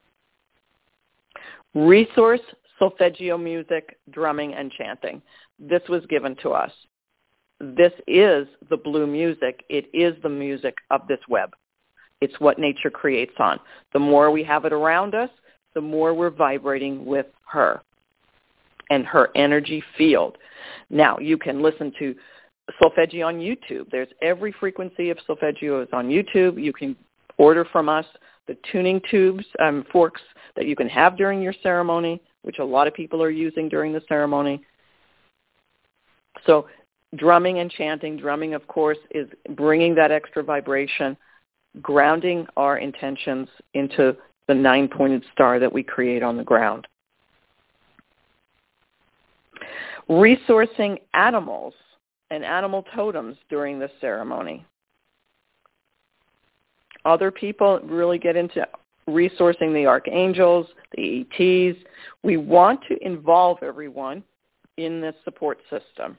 Resource solfeggio music, drumming, and chanting. This was given to us. This is the blue music. It is the music of this web. It's what nature creates on. The more we have it around us, the more we're vibrating with her and her energy field. Now, you can listen to solfeggio on YouTube. There's every frequency of solfeggio is on YouTube. You can order from us the tuning tubes, um, forks that you can have during your ceremony, which a lot of people are using during the ceremony. So drumming and chanting, drumming, of course, is bringing that extra vibration, grounding our intentions into the nine-pointed star that we create on the ground. Resourcing animals and animal totems during the ceremony. Other people really get into resourcing the archangels, the E Ts. We want to involve everyone in this support system.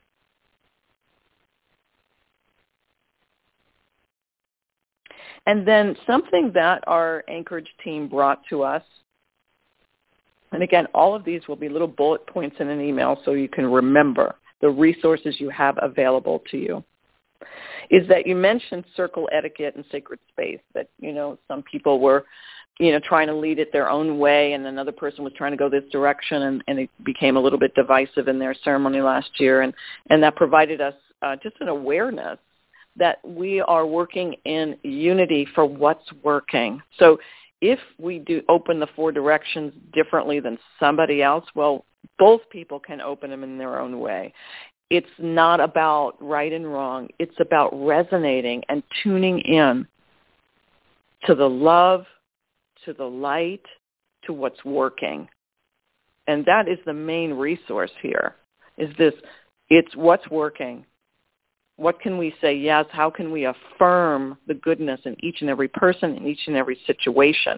And then something that our Anchorage team brought to us, and again, all of these will be little bullet points in an email so you can remember the resources you have available to you, is that you mentioned circle etiquette and sacred space, that, you know, some people were, you know, trying to lead it their own way, and another person was trying to go this direction, and, and it became a little bit divisive in their ceremony last year, and, and that provided us uh, just an awareness that we are working in unity for what's working. So if we do open the four directions differently than somebody else, well, both people can open them in their own way. It's not about right and wrong. It's about resonating and tuning in to the love, to the light, to what's working. And that is the main resource here, is this, it's what's working. What can we say yes? How can we affirm the goodness in each and every person, in each and every situation?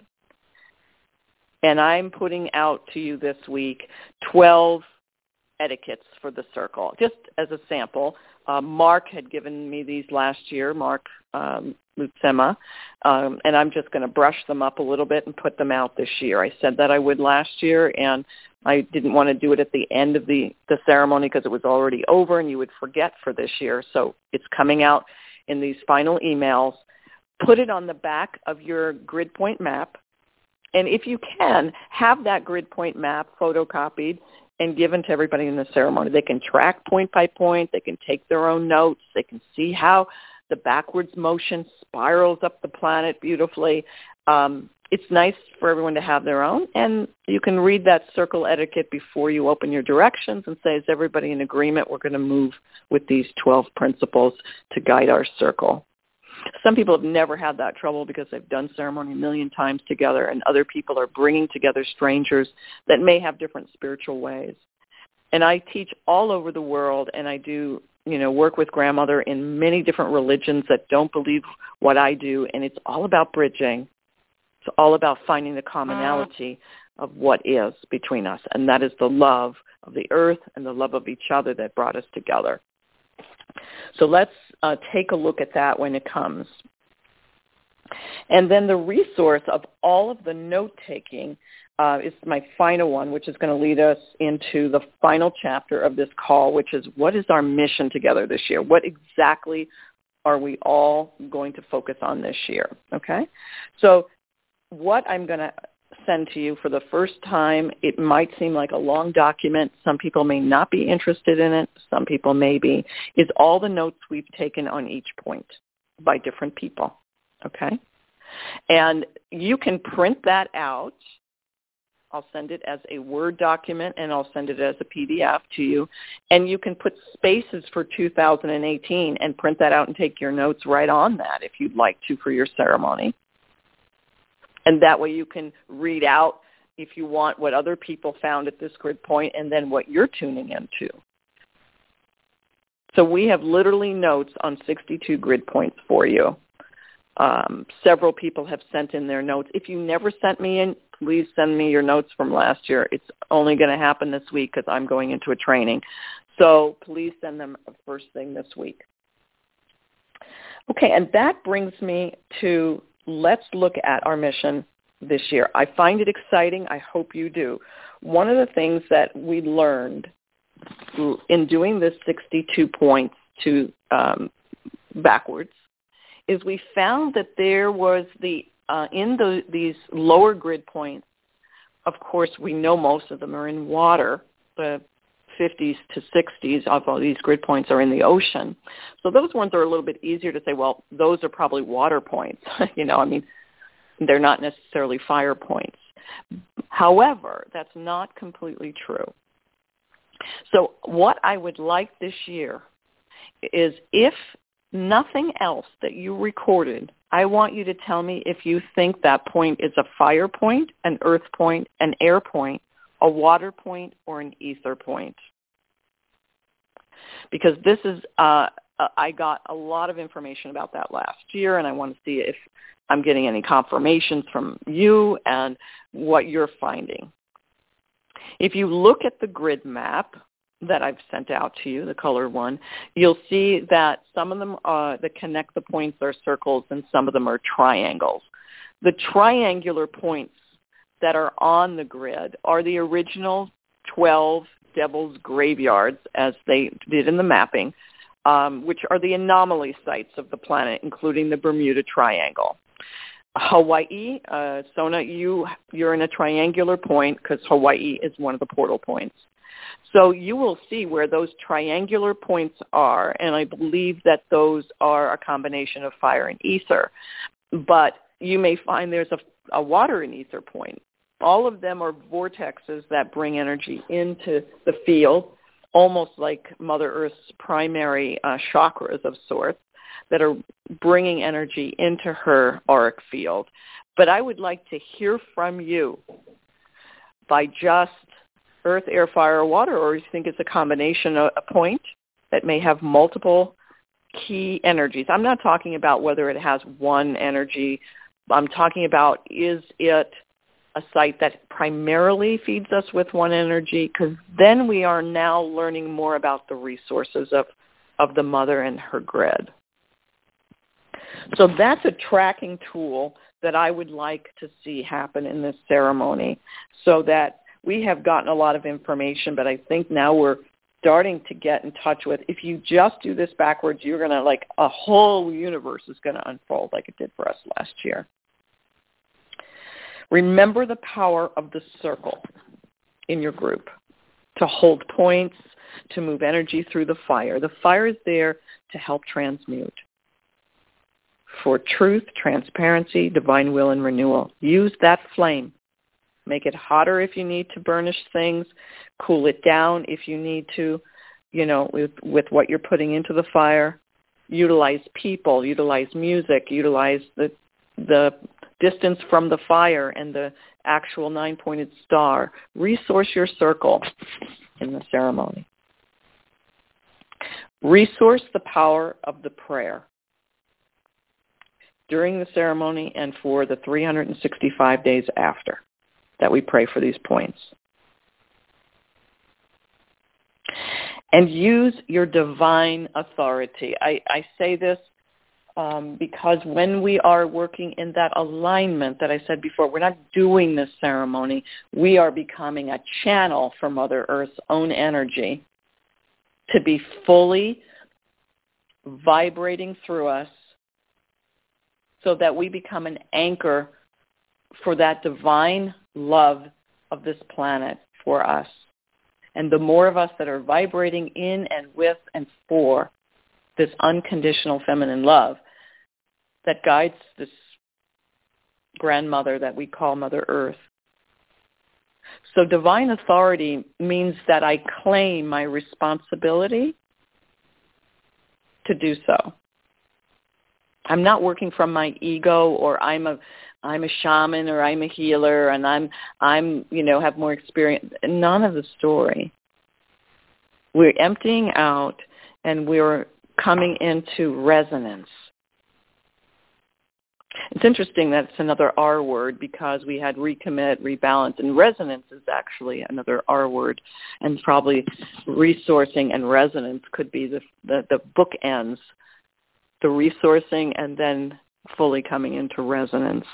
And I'm putting out to you this week twelve etiquettes for the circle, just as a sample. Uh, Mark had given me these last year, Mark um, Lutsema, um, and I'm just going to brush them up a little bit and put them out this year. I said that I would last year, and I didn't want to do it at the end of the, the ceremony because it was already over and you would forget for this year. So it's coming out in these final emails. Put it on the back of your grid point map, and if you can, have that grid point map photocopied and given to everybody in the ceremony. They can track point by point. They can take their own notes. They can see how the backwards motion spirals up the planet beautifully. Um, it's nice for everyone to have their own, and you can read that circle etiquette before you open your directions and say, is everybody in agreement? We're going to move with these twelve principles to guide our circle. Some people have never had that trouble because they've done ceremony a million times together, and other people are bringing together strangers that may have different spiritual ways. And I teach all over the world, and I do, you know, work with grandmother in many different religions that don't believe what I do, and it's all about bridging. It's all about finding the commonality of what is between us, and that is the love of the earth and the love of each other that brought us together. So let's uh, take a look at that when it comes. And then the resource of all of the note-taking uh, is my final one, which is going to lead us into the final chapter of this call, which is what is our mission together this year? What exactly are we all going to focus on this year? Okay? So what I'm going to send to you for the first time, it might seem like a long document. Some people may not be interested in it. Some people may be, is all the notes we've taken on each point by different people, okay? And you can print that out. I'll send it as a Word document, and I'll send it as a P D F to you. And you can put spaces for two thousand eighteen and print that out and take your notes right on that if you'd like to for your ceremony. And that way you can read out, if you want, what other people found at this grid point and then what you're tuning into. So we have literally notes on sixty-two grid points for you. Um, several people have sent in their notes. If you never sent me in, please send me your notes from last year. It's only going to happen this week because I'm going into a training. So please send them first thing this week. Okay, and that brings me to let's look at our mission this year. I find it exciting. I hope you do. One of the things that we learned in doing this sixty-two points to um, backwards is we found that there was the, uh, in the, these lower grid points, of course, we know most of them are in water. The fifties to sixties of all these grid points are in the ocean. So those ones are a little bit easier to say, well, those are probably water points. you know, I mean, they're not necessarily fire points. However, that's not completely true. So what I would like this year is, if nothing else that you recorded, I want you to tell me if you think that point is a fire point, an earth point, an air point, a water point, or an ether point. Because this is, uh, I got a lot of information about that last year, and I want to see if I'm getting any confirmations from you and what you're finding. If you look at the grid map that I've sent out to you, the color one, you'll see that some of them uh, that connect the points are circles and some of them are triangles. The triangular points that are on the grid are the original twelve devil's graveyards, as they did in the mapping, um, which are the anomaly sites of the planet, including the Bermuda Triangle. Hawaii, uh, Sona, you, you're in a triangular point because Hawaii is one of the portal points. So you will see where those triangular points are, and I believe that those are a combination of fire and ether. But you may find there's a, a water and ether point. All of them are vortexes that bring energy into the field, almost like Mother Earth's primary uh, chakras of sorts, that are bringing energy into her auric field. But I would like to hear from you by just earth, air, fire, or water, or you think it's a combination, of a point that may have multiple key energies. I'm not talking about whether it has one energy. I'm talking about, is it a site that primarily feeds us with one energy? Because then we are now learning more about the resources of, of the mother and her grid. So that's a tracking tool that I would like to see happen in this ceremony, so that we have gotten a lot of information, but I think now we're starting to get in touch with, if you just do this backwards, you're going to, like, a whole universe is going to unfold like it did for us last year. Remember the power of the circle in your group to hold points, to move energy through the fire. The fire is there to help transmute. For truth, transparency, divine will, and renewal. Use that flame. Make it hotter if you need to burnish things. Cool it down if you need to, you know, with, with what you're putting into the fire. Utilize people, utilize music, utilize the the distance from the fire and the actual nine-pointed star. Resource your circle in the ceremony. Resource the power of the prayer during the ceremony and for the three hundred sixty-five days after that we pray for these points. And use your divine authority. I, I say this um, because when we are working in that alignment that I said before, we're not doing this ceremony. We are becoming a channel for Mother Earth's own energy to be fully vibrating through us, so that we become an anchor for that divine love of this planet for us. And the more of us that are vibrating in and with and for this unconditional feminine love that guides this grandmother that we call Mother Earth. So divine authority means that I claim my responsibility to do so. I'm not working from my ego, or I'm a I'm a shaman, or I'm a healer, and I'm I'm you know have more experience. None of the story. We're emptying out, and we're coming into resonance. It's interesting that it's another R word, because we had recommit, rebalance, and resonance is actually another R word, and probably resourcing and resonance could be the the, the bookends. The resourcing and then fully coming into resonance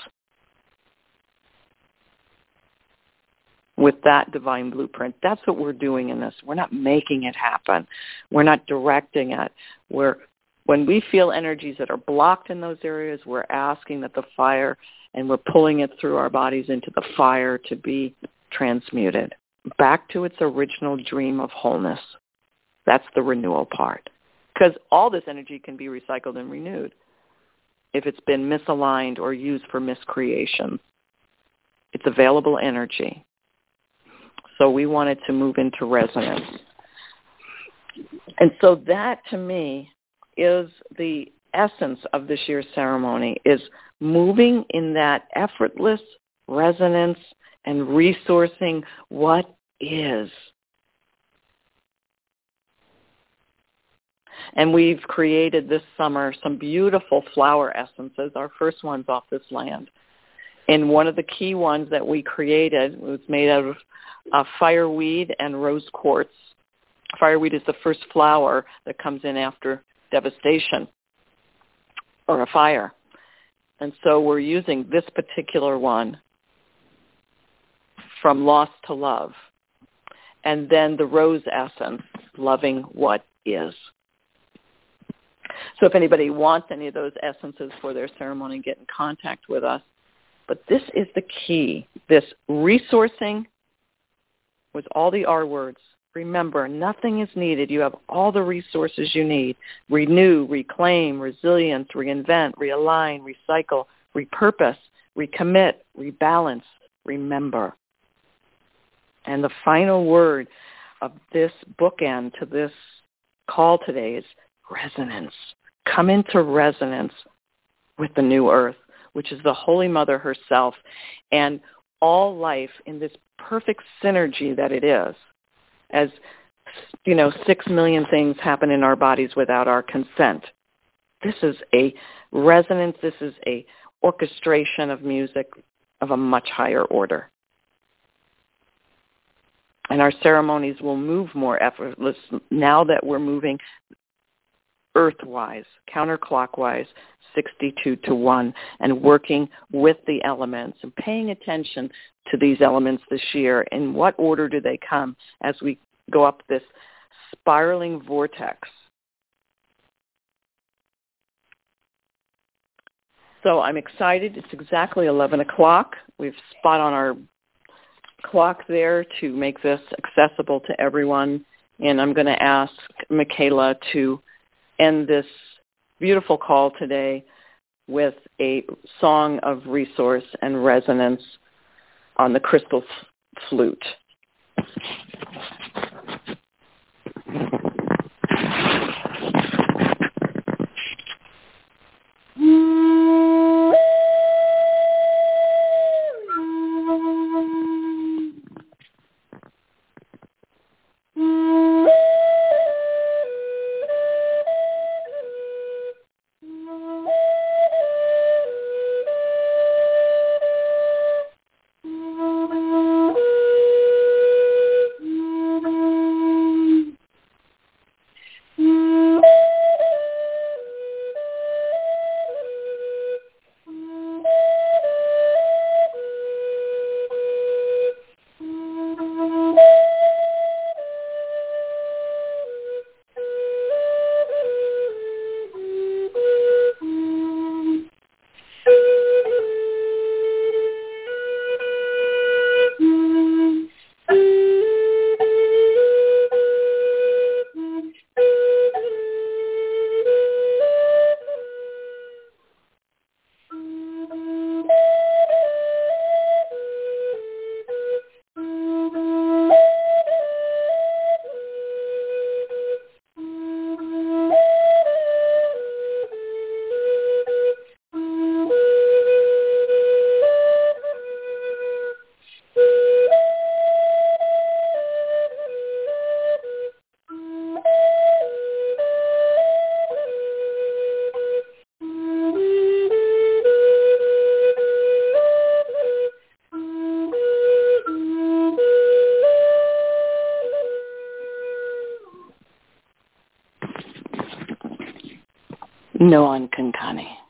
with that divine blueprint. That's what we're doing in this. We're not making it happen. We're not directing it. We're, when we feel energies that are blocked in those areas, we're asking that the fire, and we're pulling it through our bodies into the fire to be transmuted back to its original dream of wholeness. That's the renewal part. Because all this energy can be recycled and renewed if it's been misaligned or used for miscreation. It's available energy. So we wanted to move into resonance. And so that, to me, is the essence of this year's ceremony, is moving in that effortless resonance and resourcing what is. And we've created this summer some beautiful flower essences, our first ones off this land. And one of the key ones that we created was made out of uh, fireweed and rose quartz. Fireweed is the first flower that comes in after devastation or a fire. And so we're using this particular one from loss to love. And then the rose essence, loving what is. So if anybody wants any of those essences for their ceremony, get in contact with us. But this is the key, this resourcing with all the R words. Remember, nothing is needed. You have all the resources you need. Renew, reclaim, resilience, reinvent, realign, recycle, repurpose, recommit, rebalance, remember. And the final word of this bookend to this call today is resonance. Come into resonance with the new earth, which is the Holy Mother herself. And all life in this perfect synergy that it is, as, you know, six million things happen in our bodies without our consent. This is a resonance, this is a orchestration of music of a much higher order. And our ceremonies will move more effortless now that we're moving earthwise, counterclockwise, sixty-two to one, and working with the elements and paying attention to these elements this year. In what order do they come as we go up this spiraling vortex? So I'm excited. It's exactly eleven o'clock. We've spot on our clock there to make this accessible to everyone. And I'm going to ask Michaela to end this beautiful call today with a song of resource and resonance on the crystal f- flute. No one can, Connie.